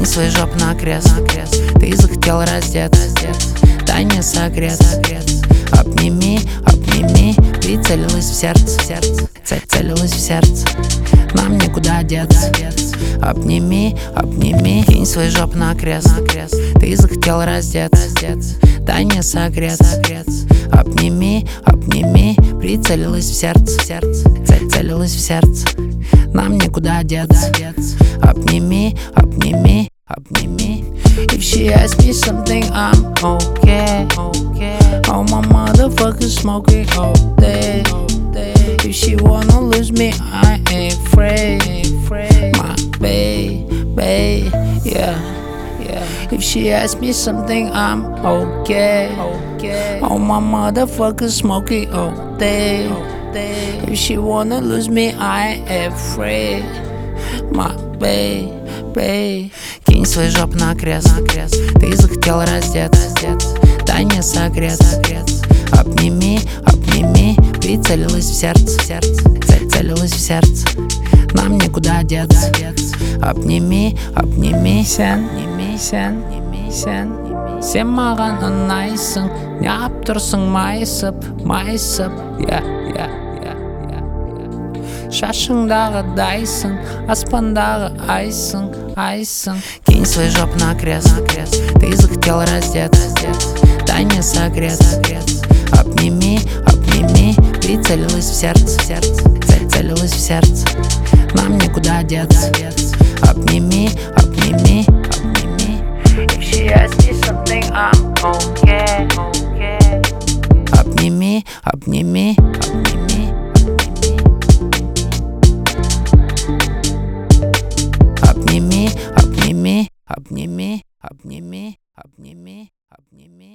Кинь свой жоп на крест. Ты захотел раздеться, дай мне согреться. Обними, обними, прицелилась в сердце. Целилась в сердце, нам никуда деться. Обними, обними, кинь свой жоп на крест. Ты захотел раздеться, дай мне согреться. Обними, обними, прицелилась в сердце. Целилась в сердце, нам никуда деться. Обними, обними, обними. If she asks me something, I'm okay. All my motherfuckers smoking all day. If she wanna lose me, I ain't afraid. My babe, yeah. If she asks me something, I'm okay. All my motherfuckers smoking all day. If she wanna lose me, I ain't afraid. My babe. Кинь свой жоп на крест. Ты захотел раздеться, дай мне согреться. Обними, обними, прицелилась в сердце. Целилась в сердце, нам никуда деться. Обними, обними, сен маған ұнайсың, неғып тұрсың майысып, yeah. Шашыңдағы дайсың, аспандағы айсың. Кинь свой жоп на крест. Ты захотел раздеться, дай мне согреться. Обними, обними, прицелилась в сердце. Целилась в сердце, нам никуда деться. Обними, обними, обними. If she asks me something, I'm okay. Обними, обними, обними. Обними, обними, обними, обними.